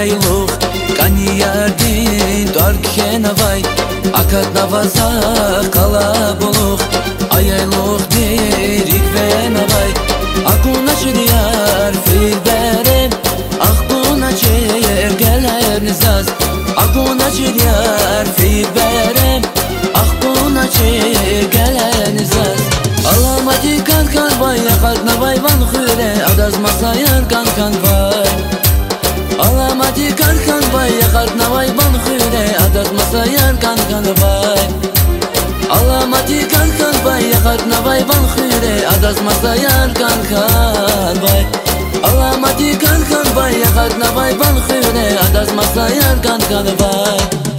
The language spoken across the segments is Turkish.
ayayluq Kaniyardin darkenavay Akat navaza kalabuluq Ayayluq derik venavay Akuna şiriyar filberem Akuna çeyer gelernizaz Akuna şiriyar filberem Akuna çeyer gelernizaz Alamati kankan vay yakatna vay van khüre Adaz masayan kankan vay Alamati kankan vay yakatna vay van khüre Adaz masayan kankan vay Alamati kankan vay yakatna vay van khüre Adaz masayan kankan vay Alamati kankan vay yakatna vay van khüre Adaz masayan kankan vay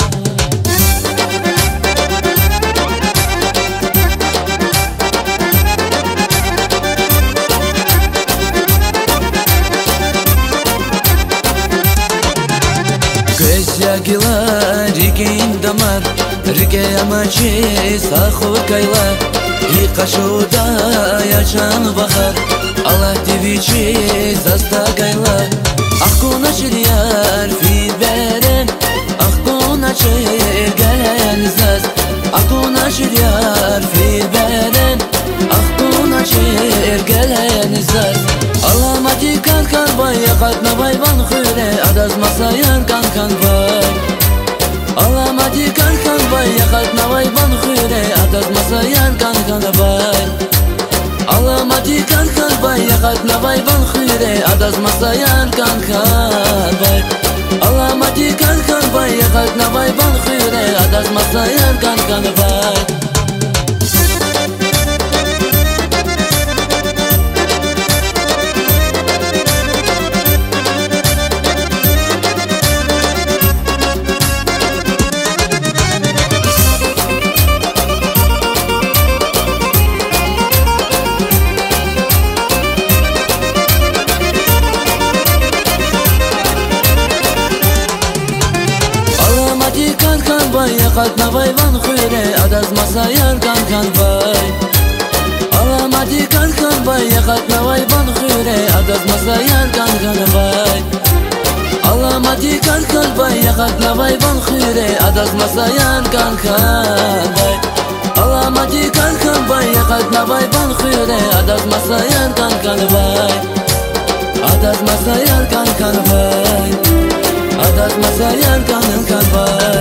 Gila rigin damar rige amachi sahur kayla Yıkaşuda yaşan bahar Allah divici zasta kayla Akuna şiriyar filberem Akuna çeyer gelen zaz Akuna şiriyar filberem Akuna çeyer gelen zaz Alamati kankan vay yakatna vay van khüre Adaz masayan kankan vay Alamati kankan vay yakatna vay van khüre Adaz masayan kankan vay Alamati kankan vay yakatna vay van khüre Adaz masayan kankan vay Alamati kankan vay yakatna vay van khüre Adaz masayan kankan vay Yakatna vay van khüre Adaz masayan kankan vay Alamati kankan vay yakatna vay van khüre Adaz masayan kankan vay Alamati kankan vay yakatna vay van khüre Adaz masayan kankan vay Alamati kankan vay yakatna vay van khüre Adaz masayan kankan vay Adaz masayan kankan vay Adaz masayan kankan vay